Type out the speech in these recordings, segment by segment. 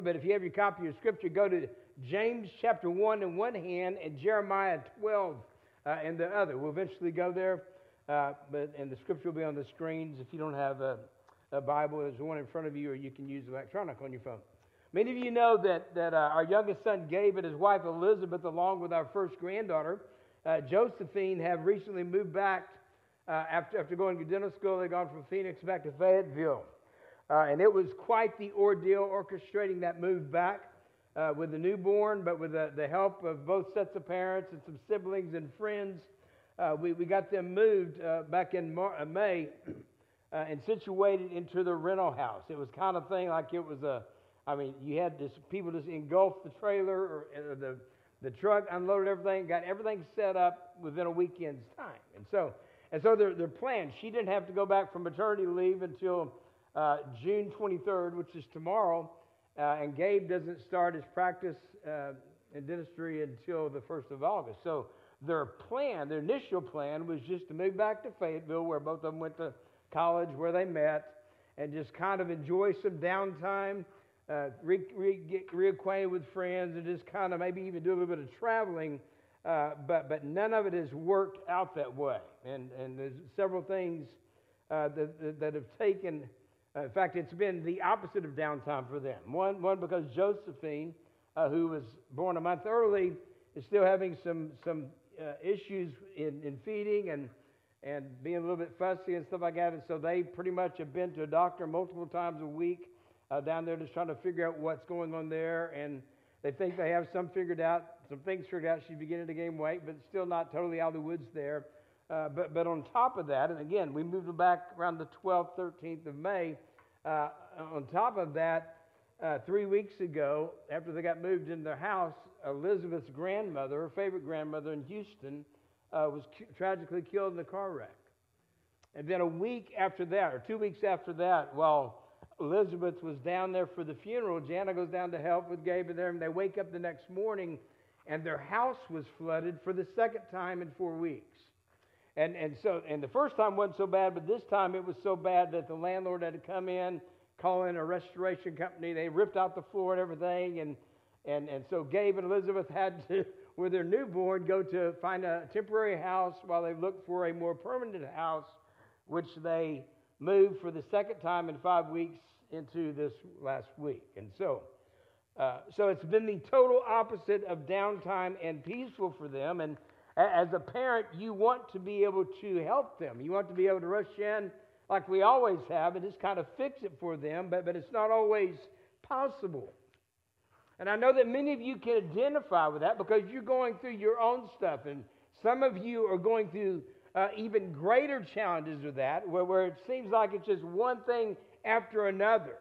But if you have your copy of Scripture, go to James chapter 1 in one hand and Jeremiah 12 in the other. We'll eventually go there, and the Scripture will be on the screens. If you don't have a Bible, there's one in front of you, or you can use electronic on your phone. Many of you know that our youngest son Gabe and his wife Elizabeth, along with our first granddaughter Josephine, have recently moved back after going to dental school. They've gone from Phoenix back to Fayetteville. And it was quite the ordeal orchestrating that move back with the newborn, but with the help of both sets of parents and some siblings and friends. We got them moved back in May and situated into the rental house. It was kind of thing like it was you had people just engulfed the trailer or the truck, unloaded everything, got everything set up within a weekend's time. And so their plan, she didn't have to go back from maternity leave until June 23rd, which is tomorrow, and Gabe doesn't start his practice in dentistry until the 1st of August. So their initial plan was just to move back to Fayetteville, where both of them went to college, where they met, and just kind of enjoy some downtime, get reacquainted with friends, and just kind of maybe even do a little bit of traveling. But none of it has worked out that way, and there's several things that have taken. In fact, it's been the opposite of downtime for them. One because Josephine, who was born a month early, is still having some issues in feeding and being a little bit fussy and stuff like that. And so they pretty much have been to a doctor multiple times a week down there, just trying to figure out what's going on there. And they think they have some things figured out. She's beginning to gain weight, but still not totally out of the woods there. But on top of that, and again, we moved back around the 12th, 13th of May. On top of that, 3 weeks ago, after they got moved in their house, Elizabeth's grandmother, her favorite grandmother in Houston, was tragically killed in a car wreck. And then a week after that, or 2 weeks after that, while Elizabeth was down there for the funeral, Jana goes down to help with Gabe and them. They wake up the next morning, and their house was flooded for the second time in 4 weeks. And the first time wasn't so bad, but this time it was so bad that the landlord had to come in, call in a restoration company. They ripped out the floor and everything, and so Gabe and Elizabeth had to, with their newborn, go to find a temporary house while they looked for a more permanent house, which they moved for the second time in 5 weeks into this last week. And so it's been the total opposite of downtime and peaceful for them. And as a parent, you want to be able to help them. You want to be able to rush in like we always have and just kind of fix it for them, but it's not always possible. And I know that many of you can identify with that because you're going through your own stuff, and some of you are going through even greater challenges with that, where it seems like it's just one thing after another.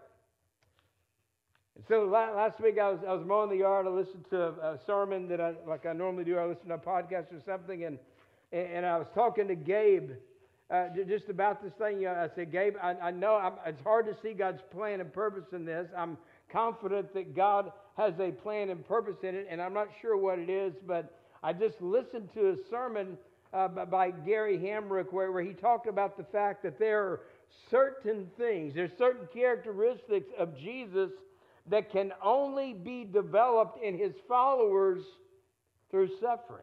And so last week I was mowing the yard. I listened to a sermon that I normally do. I listen to a podcast or something, and I was talking to Gabe just about this thing. I said, Gabe, I know it's hard to see God's plan and purpose in this. I'm confident that God has a plan and purpose in it, and I'm not sure what it is, but I just listened to a sermon by Gary Hamrick where he talked about the fact that there are certain things, there's certain characteristics of Jesus that can only be developed in his followers through suffering.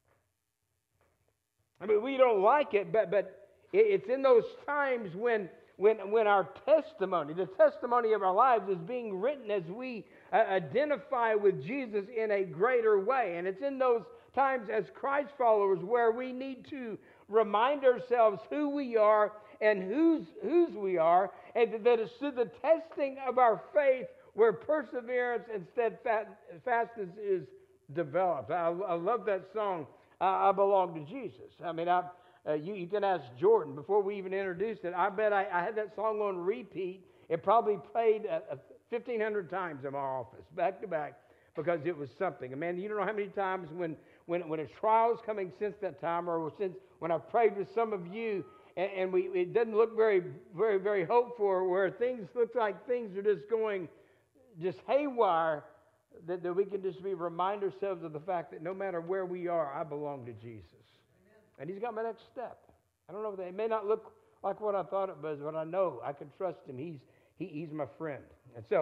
I mean, we don't like it, but it's in those times when our testimony, the testimony of our lives, is being written as we identify with Jesus in a greater way. And it's in those times as Christ followers where we need to remind ourselves who we are and whose we are, and that it's through the testing of our faith where perseverance and steadfastness is developed. I love that song, I Belong to Jesus. I mean, you can ask Jordan, before we even introduced it, I bet I had that song on repeat. It probably played 1,500 times in my office, back to back, because it was something. And man, you don't know how many times when a trial is coming since that time, or since when I've prayed with some of you, and it doesn't look very, very, very hopeful, where things look like things are just going just haywire, that we can just remind ourselves of the fact that no matter where we are, I belong to Jesus. Amen. And he's got my next step. I don't know if it may not look like what I thought it was, but I know I can trust him. He's my friend. And so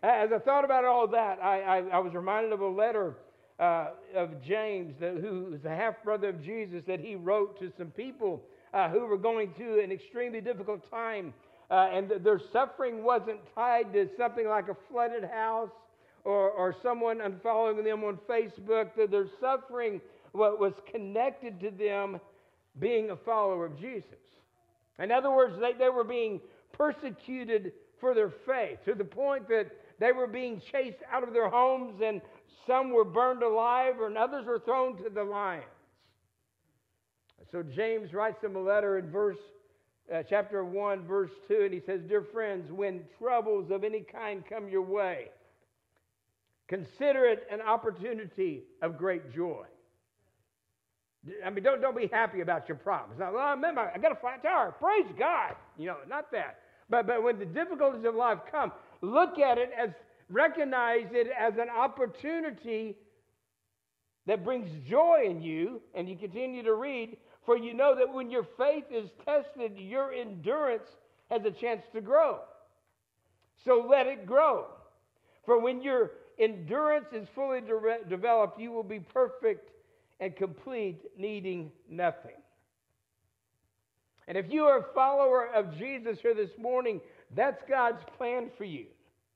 As I thought about all that, I was reminded of a letter of James, who was the half-brother of Jesus, that he wrote to some people who were going through an extremely difficult time. And their suffering wasn't tied to something like a flooded house or someone unfollowing them on Facebook. Their suffering was connected to them being a follower of Jesus. In other words, they were being persecuted for their faith, to the point that they were being chased out of their homes, and some were burned alive, and others were thrown to the lions. So James writes them a letter in chapter 1, verse 2, and he says, "Dear friends, when troubles of any kind come your way, consider it an opportunity of great joy." I mean, don't be happy about your problems. Now, well, I got a flat tire. Praise God. Not that. But when the difficulties of life come, recognize it as an opportunity that brings joy in you. And you continue to read, "For you know that when your faith is tested, your endurance has a chance to grow. So let it grow. For when your endurance is fully developed, you will be perfect and complete, needing nothing." And if you are a follower of Jesus here this morning, that's God's plan for you.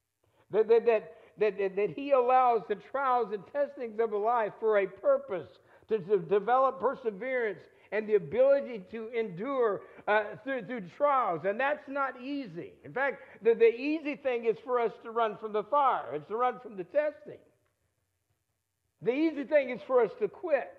That He allows the trials and testings of life for a purpose, to develop perseverance and the ability to endure through trials. And that's not easy. In fact, the easy thing is for us to run from the fire. It's to run from the testing. The easy thing is for us to quit.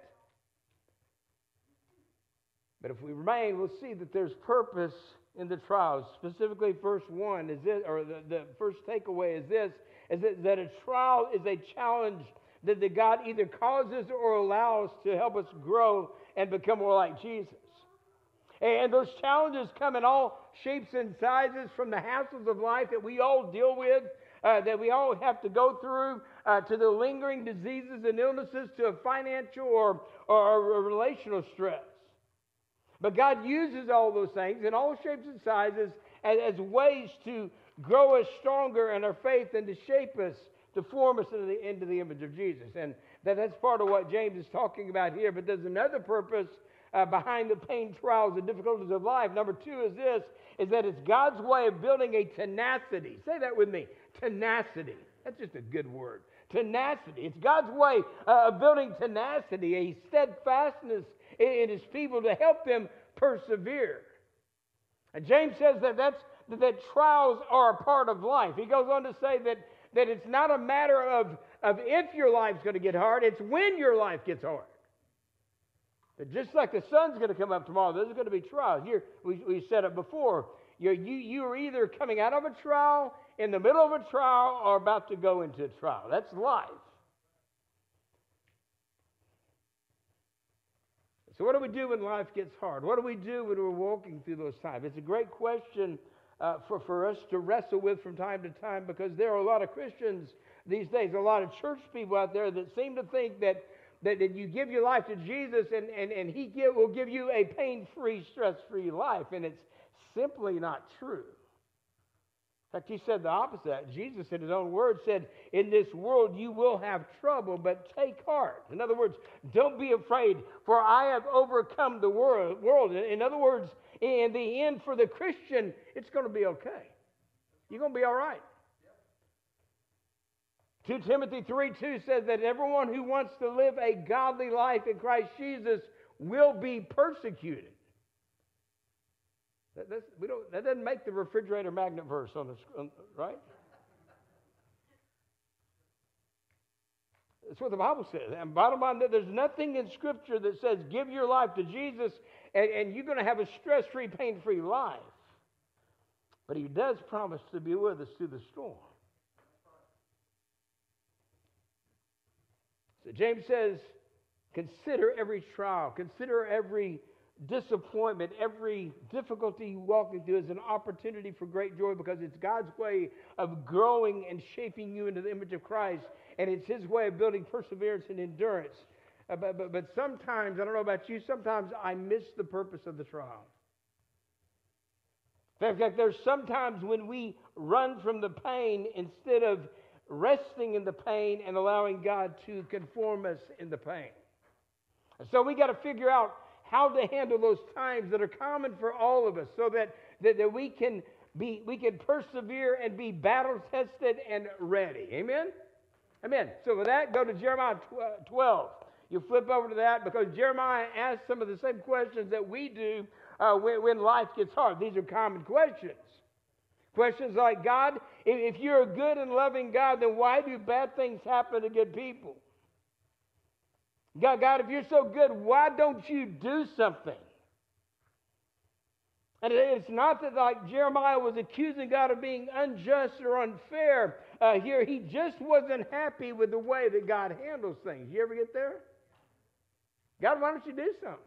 But if we remain, we'll see that there's purpose in the trials. Specifically, verse 1 is this, or the first takeaway is this, that a trial is a challenge that God either causes or allows to help us grow and become more like Jesus. And those challenges come in all shapes and sizes, from the hassles of life that we all deal with, that we all have to go through, to the lingering diseases and illnesses, to a financial or a relational stress. But God uses all those things in all shapes and sizes as ways to grow us stronger in our faith and to shape us, to form us into the image of Jesus. And that's part of what James is talking about here. But there's another purpose behind the pain, trials, and difficulties of life. Number 2 is that it's God's way of building a tenacity. Say that with me. Tenacity. That's just a good word. Tenacity. It's God's way of building tenacity, a steadfastness in His people to help them persevere. And James says that trials are a part of life. He goes on to say that it's not a matter of if your life's going to get hard, it's when your life gets hard. But just like the sun's going to come up tomorrow, there's going to be trials. Here, we said it before. You are either coming out of a trial, in the middle of a trial, or about to go into a trial. That's life. So what do we do when life gets hard? What do we do when we're walking through those times? It's a great question for us to wrestle with from time to time, because there are a lot of Christians these days, a lot of church people out there that seem to think that you give your life to Jesus and He will give you a pain-free, stress-free life. And it's simply not true. In fact, He said the opposite. Jesus, in His own words, said, "In this world you will have trouble, but take heart." In other words, don't be afraid, for I have overcome the world. In other words, in the end, for the Christian, it's going to be okay. You're going to be all right. 2 Timothy 3:2 says that everyone who wants to live a godly life in Christ Jesus will be persecuted. That doesn't make the refrigerator magnet verse right? That's what the Bible says. And bottom line, there's nothing in Scripture that says give your life to Jesus and you're going to have a stress-free, pain-free life. But He does promise to be with us through the storm. So James says, consider every trial, consider every disappointment, every difficulty you walking through as an opportunity for great joy, because it's God's way of growing and shaping you into the image of Christ, and it's His way of building perseverance and endurance. But sometimes, I don't know about you, sometimes I miss the purpose of the trial. In fact, there's sometimes when we run from the pain instead of resting in the pain and allowing God to conform us in the pain. And so we got to figure out how to handle those times that are common for all of us, so that we can persevere and be battle tested and ready. Amen? Amen. So with that, go to Jeremiah 12. You flip over to that because Jeremiah asks some of the same questions that we do when life gets hard. These are common questions. Questions like, God, if you're a good and loving God, then why do bad things happen to good people? God, if you're so good, why don't you do something? And it's not that like Jeremiah was accusing God of being unjust or unfair. Here, he just wasn't happy with the way that God handles things. You ever get there? God, why don't you do something?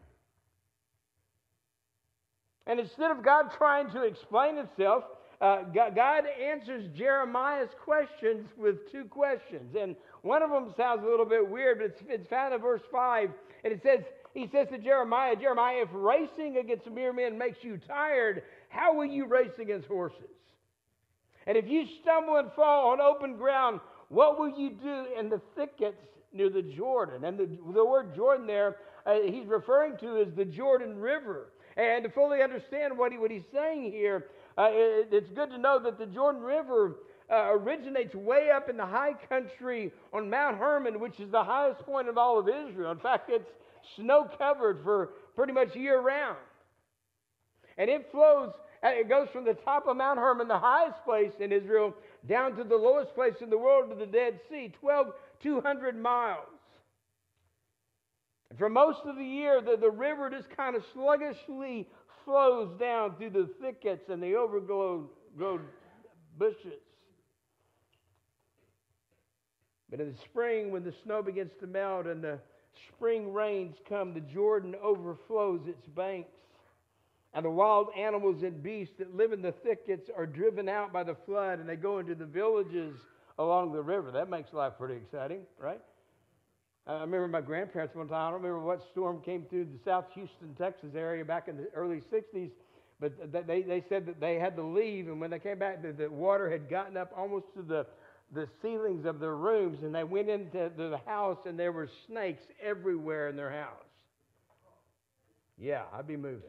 And instead of God trying to explain himself, God answers Jeremiah's questions with two questions. And one of them sounds a little bit weird, but it's found in verse 5. And he says to Jeremiah, if racing against mere men makes you tired, how will you race against horses? And if you stumble and fall on open ground, what will you do in the thickets near the Jordan? And the word Jordan there, he's referring to is the Jordan River. And to fully understand what he's saying here, it's good to know that the Jordan River originates way up in the high country on Mount Hermon, which is the highest point of all of Israel. In fact, it's snow-covered for pretty much year-round. And it goes from the top of Mount Hermon, the highest place in Israel, down to the lowest place in the world, to the Dead Sea, 200 miles. And for most of the year, the river just kind of sluggishly flows down through the thickets and the overgrown bushes. But in the spring, when the snow begins to melt and the spring rains come, the Jordan overflows its banks. And the wild animals and beasts that live in the thickets are driven out by the flood, and they go into the villages along the river. That makes life pretty exciting, right? I remember my grandparents one time, I don't remember what storm came through the South Houston, Texas area back in the early 60s, but they said that they had to leave, and when they came back, the water had gotten up almost to the ceilings of their rooms, and they went into the house, and there were snakes everywhere in their house. Yeah, I'd be moving.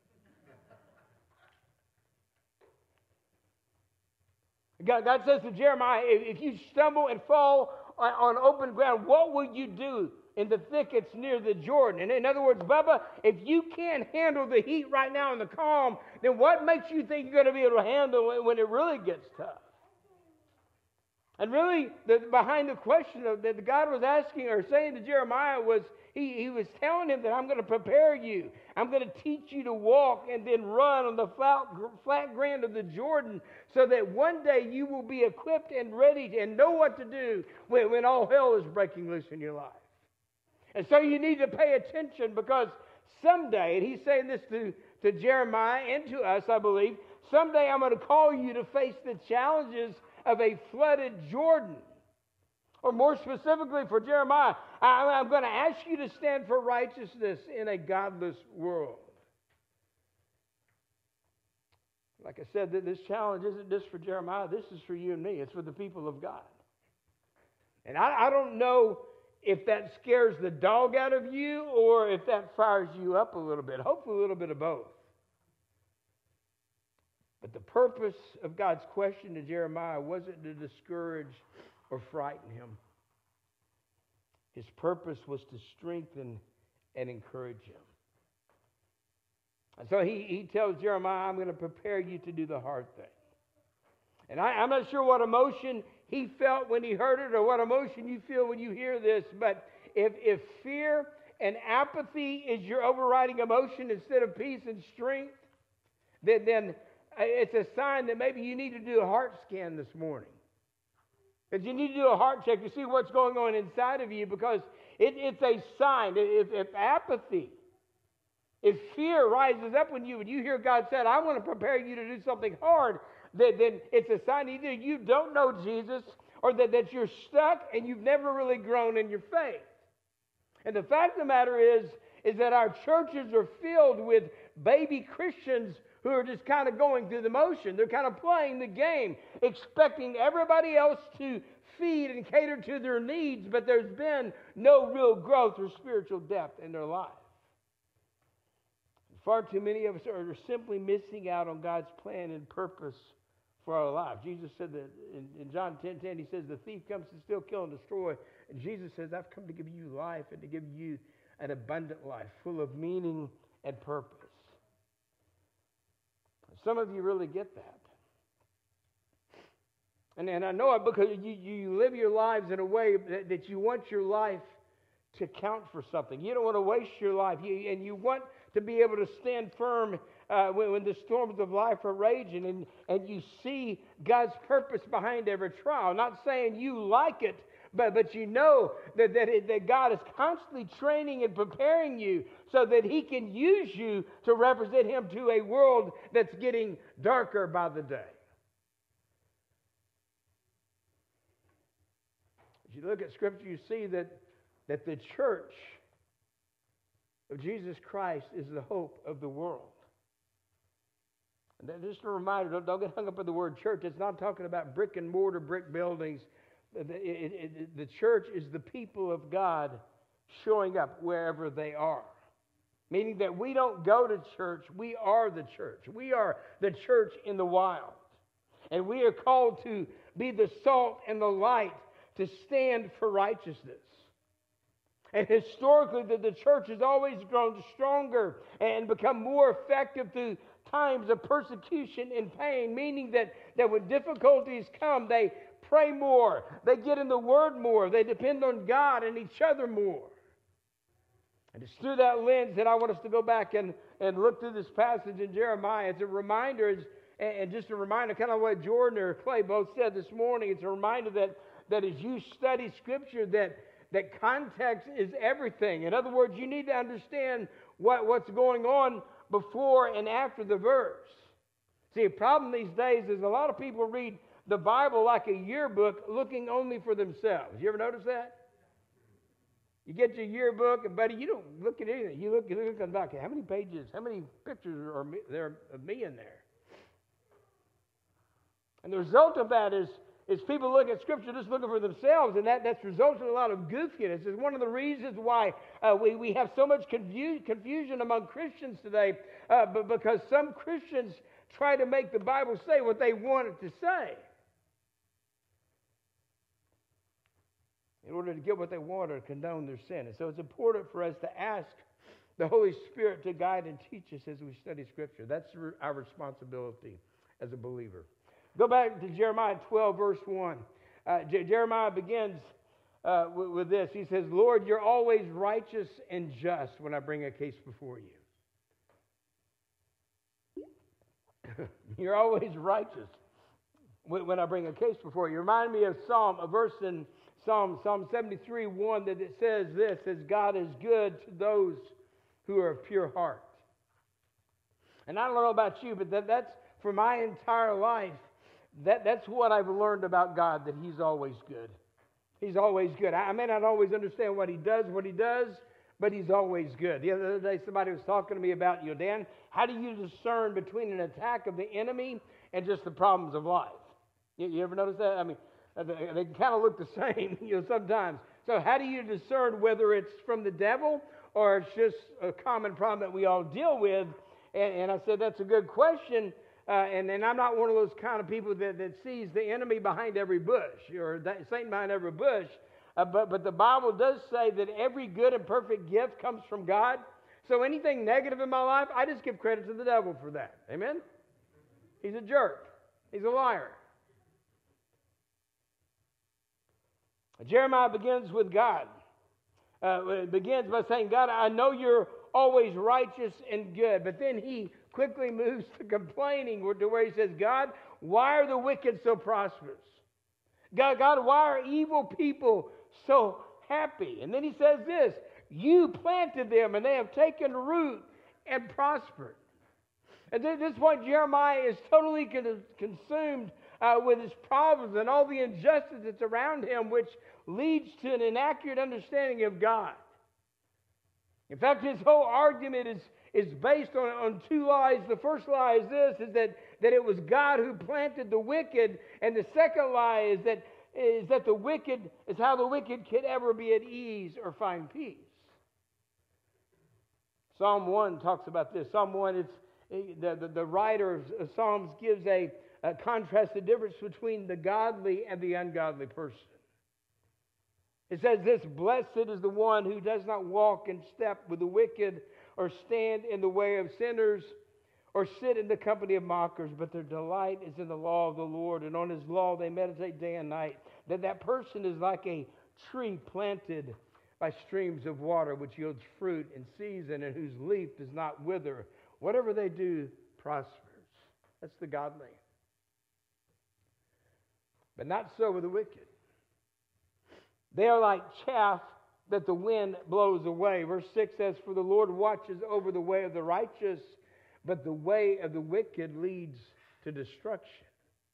God says to Jeremiah, if you stumble and fall on open ground, what will you do in the thickets near the Jordan? And in other words, Bubba, if you can't handle the heat right now and the calm, then what makes you think you're going to be able to handle it when it really gets tough? And really, behind the question that God was asking or saying to Jeremiah was, he was telling him that I'm going to prepare you. I'm going to teach you to walk and then run on the flat ground of the Jordan so that one day you will be equipped and ready and know what to do when all hell is breaking loose in your life. And so you need to pay attention, because someday, and he's saying this to Jeremiah and to us, I believe, someday I'm going to call you to face the challenges of a flooded Jordan. Or more specifically for Jeremiah, I'm going to ask you to stand for righteousness in a godless world. Like I said, this challenge isn't just for Jeremiah. This is for you and me. It's for the people of God. And I don't know if that scares the dog out of you or if that fires you up a little bit. Hopefully a little bit of both. But the purpose of God's question to Jeremiah wasn't to discourage or frighten him. His purpose was to strengthen and encourage him. And so he tells Jeremiah, I'm going to prepare you to do the hard thing. And I'm not sure what emotion he felt when he heard it or what emotion you feel when you hear this, but if fear and apathy is your overriding emotion instead of peace and strength, then it's a sign that maybe you need to do a heart scan this morning. Because you need to do a heart check to see what's going on inside of you, because it's a sign. If apathy, if fear rises up when you hear God said, I want to prepare you to do something hard, then it's a sign either you don't know Jesus or that you're stuck and you've never really grown in your faith. And the fact of the matter is that our churches are filled with baby Christians who are just kind of going through the motion. They're kind of playing the game, expecting everybody else to feed and cater to their needs, but there's been no real growth or spiritual depth in their life. Far too many of us are simply missing out on God's plan and purpose for our life. Jesus said that in John 10:10, he says, the thief comes to steal, kill, and destroy. And Jesus says, I've come to give you life and to give you an abundant life full of meaning and purpose. Some of you really get that. And I know it because you live your lives in a way that you want your life to count for something. You don't want to waste your life. And you want to be able to stand firm when the storms of life are raging. And you see God's purpose behind every trial. Not saying you like it, but you know that God is constantly training and preparing you so that He can use you to represent Him to a world that's getting darker by the day. As you look at Scripture, you see that the church of Jesus Christ is the hope of the world. And just a reminder, don't get hung up on the word church. It's not talking about brick and mortar, brick buildings. The church is the people of God showing up wherever they are. Meaning that we don't go to church, we are the church. We are the church in the wild. And we are called to be the salt and the light, to stand for righteousness. And historically, the church has always grown stronger and become more effective through times of persecution and pain, meaning that when difficulties come, they pray more, they get in the Word more, they depend on God and each other more. And it's through that lens that I want us to go back and look through this passage in Jeremiah. It's a reminder, and just a reminder, kind of what Jordan or Clay both said this morning. It's a reminder that as you study Scripture, that context is everything. In other words, you need to understand what's going on before and after the verse. See, a problem these days is a lot of people read the Bible like a yearbook, looking only for themselves. You ever notice that? You get your yearbook, and buddy, you don't look at anything. You look on the back. How many pages, how many pictures are there of me in there? And the result of that is people look at Scripture just looking for themselves, and that's resulted in a lot of goofiness. It's one of the reasons why we have so much confusion among Christians today, but because some Christians try to make the Bible say what they want it to say in order to get what they want or condone their sin. And so it's important for us to ask the Holy Spirit to guide and teach us as we study Scripture. That's our responsibility as a believer. Go back to Jeremiah 12, verse 1. Jeremiah begins with this. He says, Lord, you're always righteous and just when I bring a case before you. You're always righteous when I bring a case before you. Remind me of a verse in Psalm 73, 1, that it says this, says, God is good to those who are of pure heart. And I don't know about you, but that's for my entire life. That's what I've learned about God, that He's always good. He's always good. I may not always understand what He does, but He's always good. The other day, somebody was talking to me about, Dan, how do you discern between an attack of the enemy and just the problems of life? You ever notice that? I mean, they kind of look the same, sometimes. So how do you discern whether it's from the devil or it's just a common problem that we all deal with? And I said, that's a good question. And I'm not one of those kind of people that sees the enemy behind every bush or Satan behind every bush. But the Bible does say that every good and perfect gift comes from God. So anything negative in my life, I just give credit to the devil for that. Amen? He's a jerk. He's a liar. Jeremiah begins with God. It begins by saying, God, I know you're always righteous and good. But then he quickly moves to complaining to where he says, God, why are the wicked so prosperous? God, why are evil people so happy? And then he says this, you planted them and they have taken root and prospered. And at this point, Jeremiah is totally consumed with his problems and all the injustice that's around him, which leads to an inaccurate understanding of God. In fact, his whole argument is based on two lies. The first lie is this, is that it was God who planted the wicked, and the second lie is that is that how the wicked could ever be at ease or find peace. Psalm 1 talks about this. Psalm 1, the writer of Psalms gives a contrast, the difference between the godly and the ungodly person. It says this: blessed is the one who does not walk in step with the wicked, or stand in the way of sinners, or sit in the company of mockers, but their delight is in the law of the Lord, and on his law they meditate day and night. That person is like a tree planted by streams of water, which yields fruit in season, and whose leaf does not wither. Whatever they do prospers. That's the godly. But not so with the wicked. They are like chaff that the wind blows away. Verse 6 says, for the Lord watches over the way of the righteous, but the way of the wicked leads to destruction.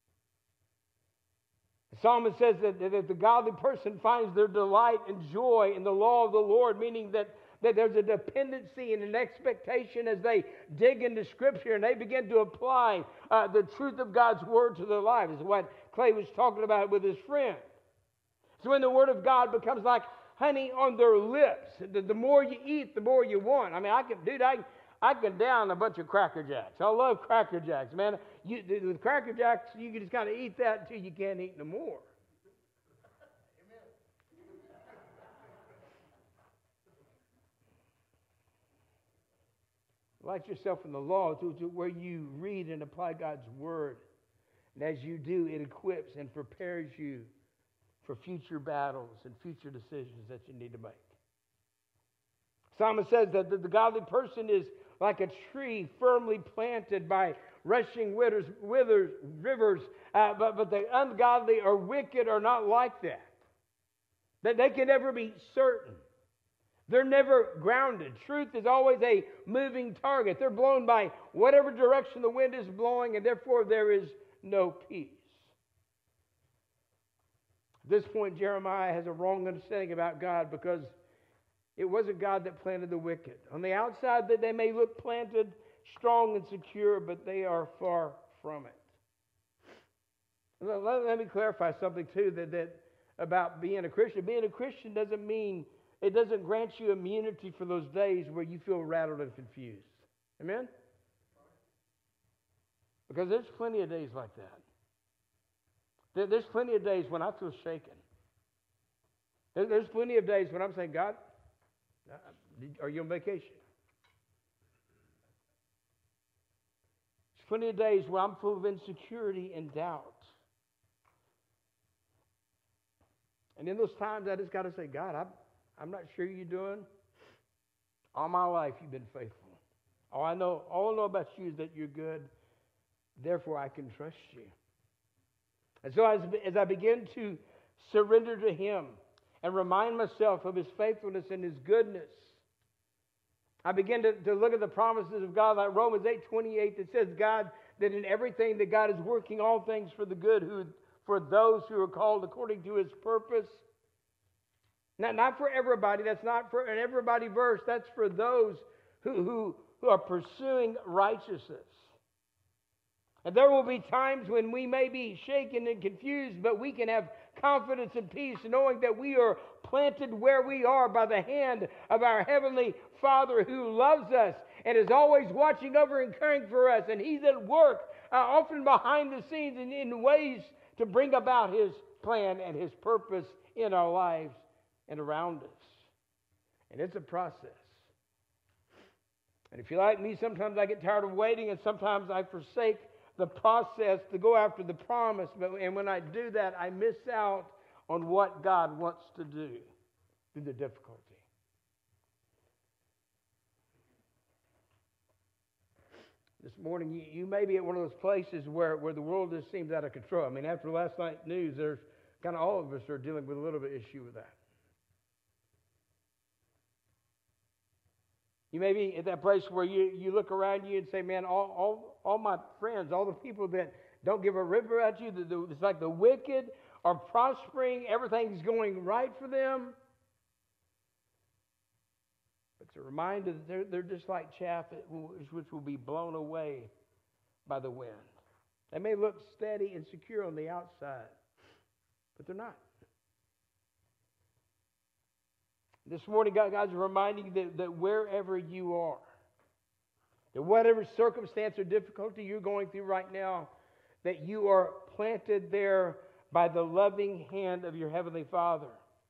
The psalmist says that the godly person finds their delight and joy in the law of the Lord, meaning that there's a dependency and an expectation as they dig into Scripture and they begin to apply the truth of God's Word to their lives. Is what Clay was talking about with his friend. So when the Word of God becomes like honey on their lips, the more you eat, the more you want. I mean, I can down a bunch of Cracker Jacks. I love Cracker Jacks, man. With Cracker Jacks, you can just kind of eat that until you can't eat no more. Light yourself in the law to where you read and apply God's Word. And as you do, it equips and prepares you for future battles and future decisions that you need to make. Psalmist says that the godly person is like a tree firmly planted by rushing rivers, but the ungodly or wicked are not like that. That they can never be certain. They're never grounded. Truth is always a moving target. They're blown by whatever direction the wind is blowing, and therefore there is no peace. At this point, Jeremiah has a wrong understanding about God, because it wasn't God that planted the wicked. On the outside, that they may look planted, strong and secure, but they are far from it. Let me clarify something too that about being a Christian. Being a Christian doesn't mean, it doesn't grant you immunity for those days where you feel rattled and confused. Amen? Because there's plenty of days like that. There's plenty of days when I feel shaken. There's plenty of days when I'm saying, God, are you on vacation? There's plenty of days where I'm full of insecurity and doubt. And in those times, I just got to say, God, I'm not sure you're doing. All my life, you've been faithful. All I know about you is that you're good. Therefore, I can trust you. And so as I begin to surrender to Him and remind myself of His faithfulness and His goodness, I begin to look at the promises of God, like Romans 8:28, that says, God, that in everything that God is working all things for the good, for those who are called according to His purpose. Not for everybody. That's not for an everybody verse. That's for those who are pursuing righteousness. And there will be times when we may be shaken and confused, but we can have confidence and peace knowing that we are planted where we are by the hand of our Heavenly Father who loves us and is always watching over and caring for us. And He's at work, often behind the scenes in ways to bring about His plan and His purpose in our lives and around us. And it's a process. And if you're like me, sometimes I get tired of waiting, and sometimes I forsake the process to go after the promise. And when I do that, I miss out on what God wants to do through the difficulty. This morning, you may be at one of those places where the world just seems out of control. I mean, after last night's news, there's kind of all of us are dealing with a little bit of issue with that. You may be at that place where you look around you and say, man, all my friends, all the people that don't give a rip about you, it's like the wicked are prospering, everything's going right for them. But it's a reminder that they're just like chaff which will be blown away by the wind. They may look steady and secure on the outside, But they're not. This morning, God's reminding you that wherever you are, that whatever circumstance or difficulty you're going through right now, that you are planted there by the loving hand of your Heavenly Father.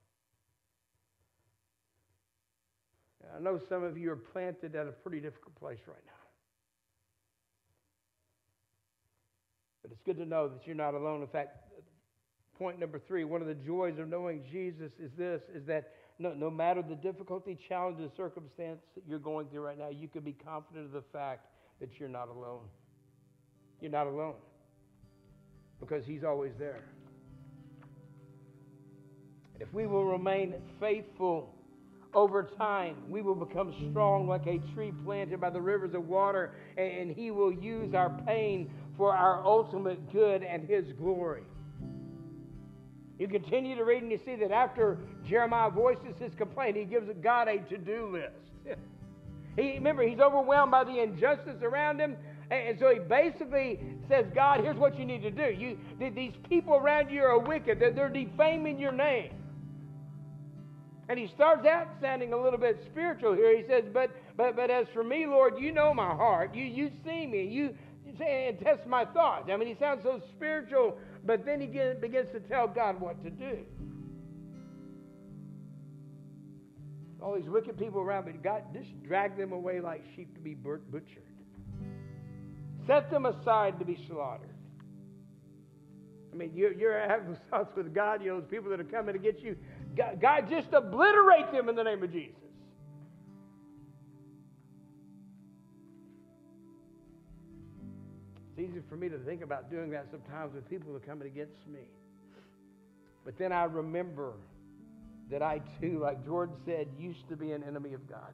I know some of you are planted at a pretty difficult place right now. But it's good to know that you're not alone. In fact, point number 3, one of the joys of knowing Jesus is that no matter the difficulty, challenge, and circumstance that you're going through right now, you can be confident of the fact that you're not alone. You're not alone. Because He's always there. And if we will remain faithful over time, we will become strong like a tree planted by the rivers of water, and He will use our pain for our ultimate good and His glory. You continue to read and you see that after Jeremiah voices his complaint, he gives God a to-do list. Remember, he's overwhelmed by the injustice around him, and so he basically says, God, here's what you need to do. These people around you are wicked. They're defaming your name. And he starts out sounding a little bit spiritual here. He says, but as for me, Lord, you know my heart. You see me. You test my thoughts. I mean, he sounds so spiritual, but then he begins to tell God what to do. All these wicked people around me, God, just drag them away like sheep to be butchered. Set them aside to be slaughtered. I mean, you're having thoughts with God, those people that are coming to get you. God, just obliterate them in the name of Jesus. It's easy for me to think about doing that sometimes with people that are coming against me. But then I remember that I too, like Jordan said, used to be an enemy of God.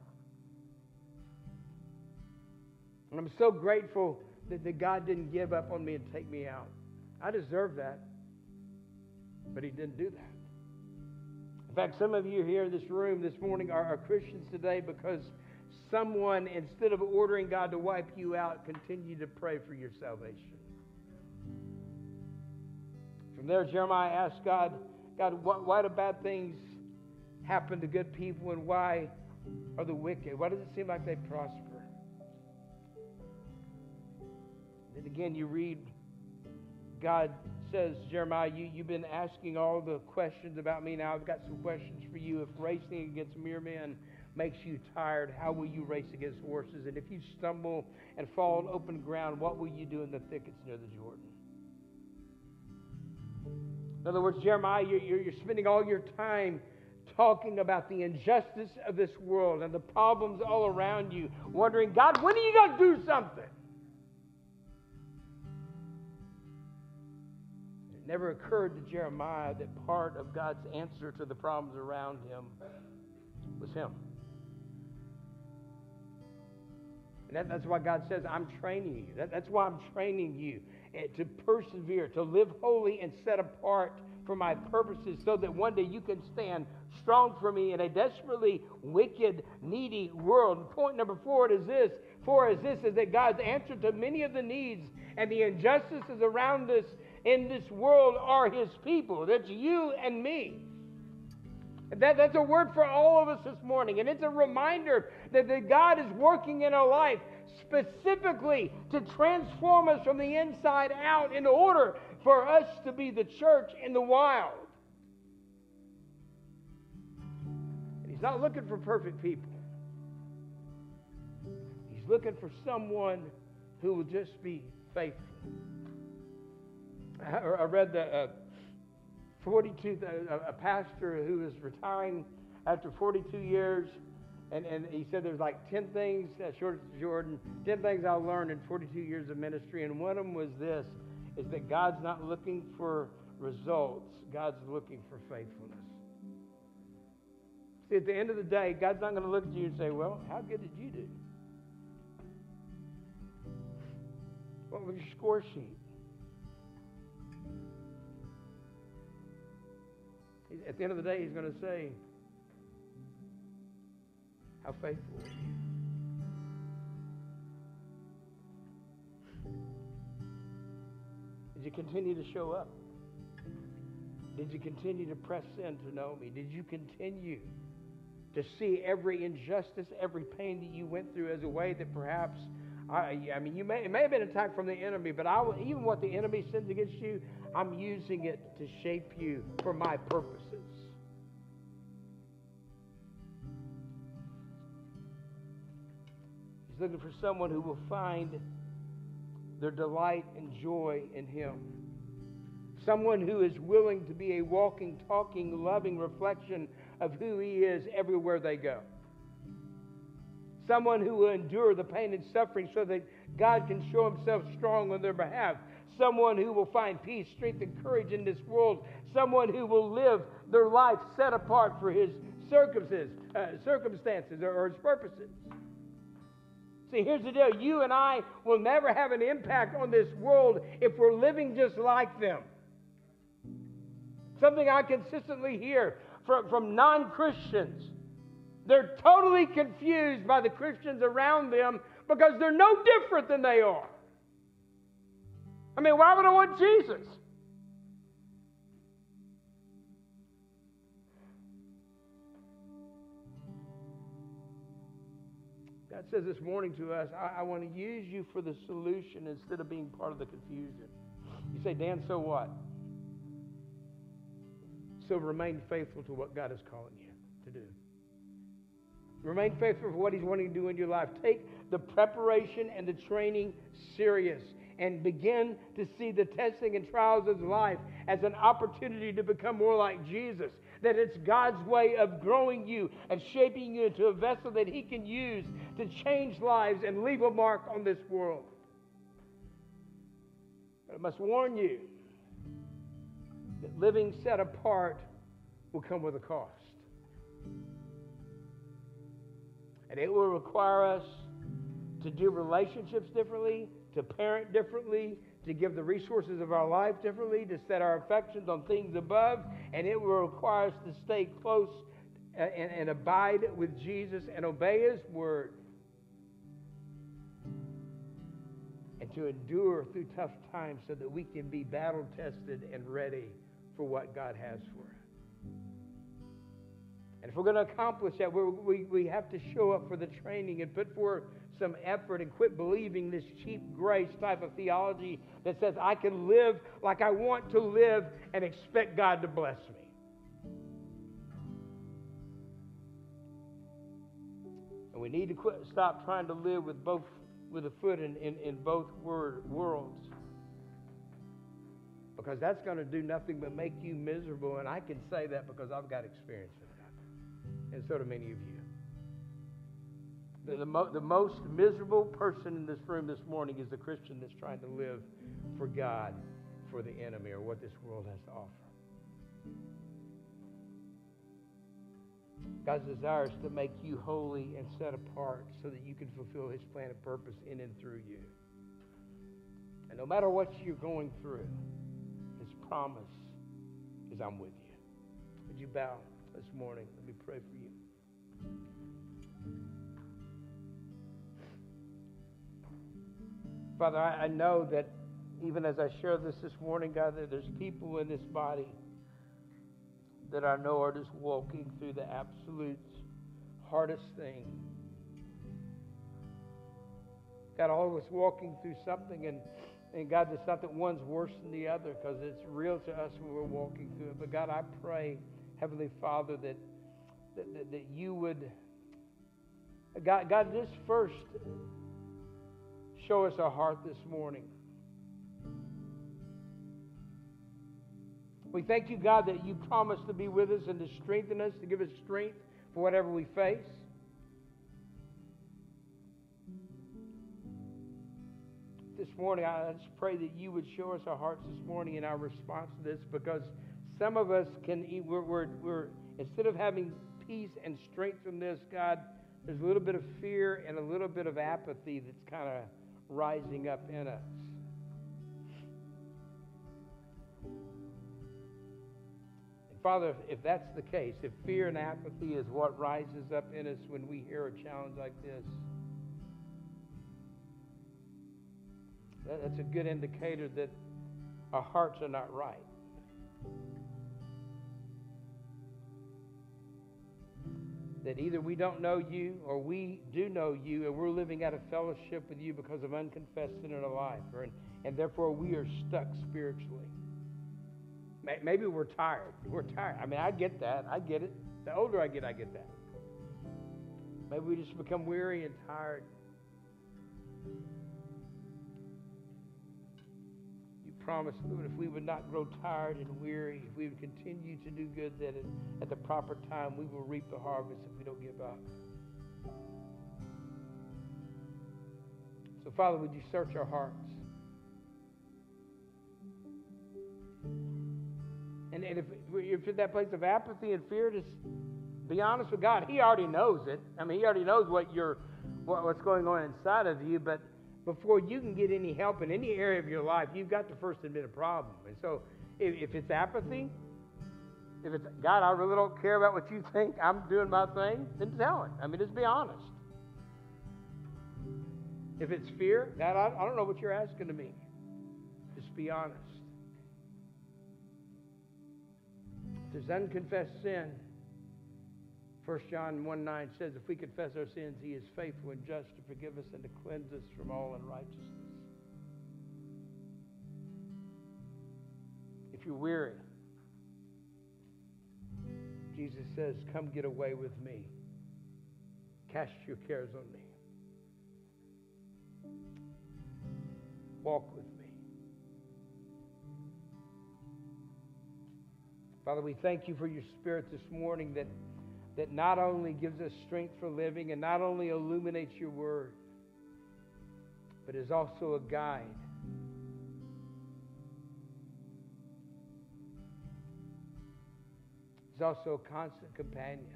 And I'm so grateful that God didn't give up on me and take me out. I deserve that, but He didn't do that. In fact, some of you here in this room this morning are Christians today because someone, instead of ordering God to wipe you out, continued to pray for your salvation. From there, Jeremiah asked God, why do bad things happen to good people, and why are the wicked? Why does it seem like they prosper? And again, you read, God says, Jeremiah, you've been asking all the questions about me. Now I've got some questions for you. If racing against mere men makes you tired, how will you race against horses? And if you stumble and fall on open ground, what will you do in the thickets near the Jordan? In other words, Jeremiah, you're spending all your time talking about the injustice of this world and the problems all around you, wondering, God, when are you going to do something? It never occurred to Jeremiah that part of God's answer to the problems around him was Him. And that's why God says, I'm training you. That's why I'm training you to persevere, to live holy and set apart for my purposes, so that one day you can stand strong for me in a desperately wicked, needy world. And point number 4 is this. Is that God's answer to many of the needs and the injustices around us in this world are His people. That's you and me. That's a word for all of us this morning. And it's a reminder that God is working in our life specifically to transform us from the inside out in order for us to be the church in the wild. And He's not looking for perfect people. He's looking for someone who will just be faithful. I read that 42, a pastor who was retiring after 42 years, and he said there's like 10 things, short of Jordan, 10 things I learned in 42 years of ministry, and one of them was this, is that God's not looking for results, God's looking for faithfulness. See, at the end of the day, God's not going to look at you and say, well, how good did you do? What was your score sheet? At the end of the day, He's going to say, how faithful are you? Did you continue to show up? Did you continue to press in to know me? Did you continue to see every injustice, every pain that you went through as a way that perhaps, it may have been an attack from the enemy, but even what the enemy sends against you, I'm using it to shape you for my purposes. He's looking for someone who will find their delight and joy in Him. Someone who is willing to be a walking, talking, loving reflection of who He is everywhere they go. Someone who will endure the pain and suffering so that God can show Himself strong on their behalf. Someone who will find peace, strength, and courage in this world. Someone who will live their life set apart for His circumstances or His purposes. See, here's the deal. You and I will never have an impact on this world if we're living just like them. Something I consistently hear from non-Christians. They're totally confused by the Christians around them because they're no different than they are. I mean, why would I want Jesus? God says this morning to us, I want to use you for the solution instead of being part of the confusion. You say, Dan, so what? So remain faithful to what God is calling you to do. Remain faithful for what He's wanting to do in your life. Take the preparation and the training serious and begin to see the testing and trials of life as an opportunity to become more like Jesus. That it's God's way of growing you and shaping you into a vessel that He can use to change lives and leave a mark on this world. But I must warn you that living set apart will come with a cost. And it will require us to do relationships differently, to parent differently, to give the resources of our life differently, to set our affections on things above, and it will require us to stay close and abide with Jesus and obey His word, and to endure through tough times so that we can be battle-tested and ready for what God has for us. And if we're going to accomplish that, we have to show up for the training and put forth some effort and quit believing this cheap grace type of theology that says I can live like I want to live and expect God to bless me. And we need to stop trying to live with a foot in both worlds. Because that's going to do nothing but make you miserable. And I can say that because I've got experience in that. And so do many of you. The most miserable person in this room this morning is the Christian that's trying to live for God, for the enemy, or what this world has to offer. God's desire is to make you holy and set apart so that you can fulfill His plan and purpose in and through you. And no matter what you're going through, His promise is I'm with you. Would you bow this morning? Let me pray for you. Father, I know that even as I share this morning, God, that there's people in this body that I know are just walking through the absolute hardest thing. God, all of us walking through something, and God, it's not that one's worse than the other because it's real to us when we're walking through it. But God, I pray, Heavenly Father, that you would, God, just first show us our heart this morning. We thank you, God, that you promised to be with us and to strengthen us, to give us strength for whatever we face. This morning, I just pray that you would show us our hearts this morning in our response to this, because some of us we're instead of having peace and strength from this, God, there's a little bit of fear and a little bit of apathy that's kind of rising up in us. And Father, if that's the case, if fear and apathy is what rises up in us when we hear a challenge like this, that's a good indicator that our hearts are not right. that either we don't know you or we do know you and we're living out of fellowship with you because of unconfessed sin in our life, and therefore we are stuck spiritually. Maybe we're tired. We're tired. I mean, I get that. I get it. The older I get that. Maybe we just become weary and tired. You promised, Lord, if we would not grow tired and weary, if we would continue to do good, that at the proper time we will reap the harvest if we don't give up. So, Father, would you search our hearts? And if you're in that place of apathy and fear, just be honest with God. He already knows it. I mean, He already knows what's going on inside of you. But before you can get any help in any area of your life, you've got to first admit a problem. And so, if it's apathy, if it's God, I really don't care about what you think, I'm doing my thing, then tell it. I mean, just be honest. If it's fear, God, I don't know what you're asking of me. Just be honest. If there's unconfessed sin, 1 John 1:9 says, if we confess our sins, He is faithful and just to forgive us and to cleanse us from all unrighteousness. If you're weary, Jesus says, come get away with me. Cast your cares on me. Walk with me. Father, we thank you for your Spirit this morning that not only gives us strength for living and not only illuminates your word, but is also a guide. It's also a constant companion.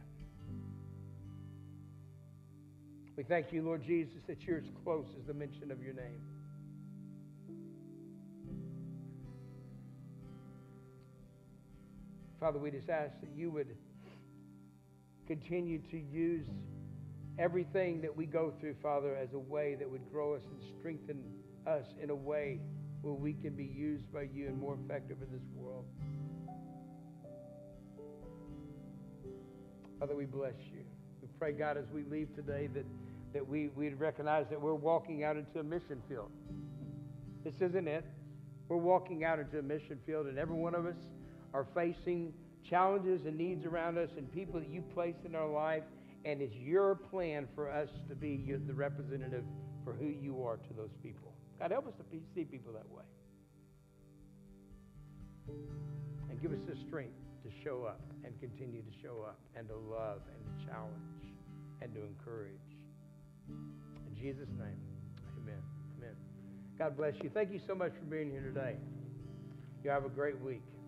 We thank you, Lord Jesus, that you're as close as the mention of your name. Father, we just ask that you would continue to use everything that we go through, Father, as a way that would grow us and strengthen us in a way where we can be used by you and more effective in this world. Father, we bless you. We pray, God, as we leave today that we'd recognize that we're walking out into a mission field. This isn't it. We're walking out into a mission field, and every one of us are facing challenges and needs around us and people that you place in our life, and it's your plan for us to be the representative for who you are to those people. God, help us to see people that way. And give us the strength to show up and continue to show up and to love and to challenge and to encourage. In Jesus' name, amen. Amen. God bless you. Thank you so much for being here today. You have a great week.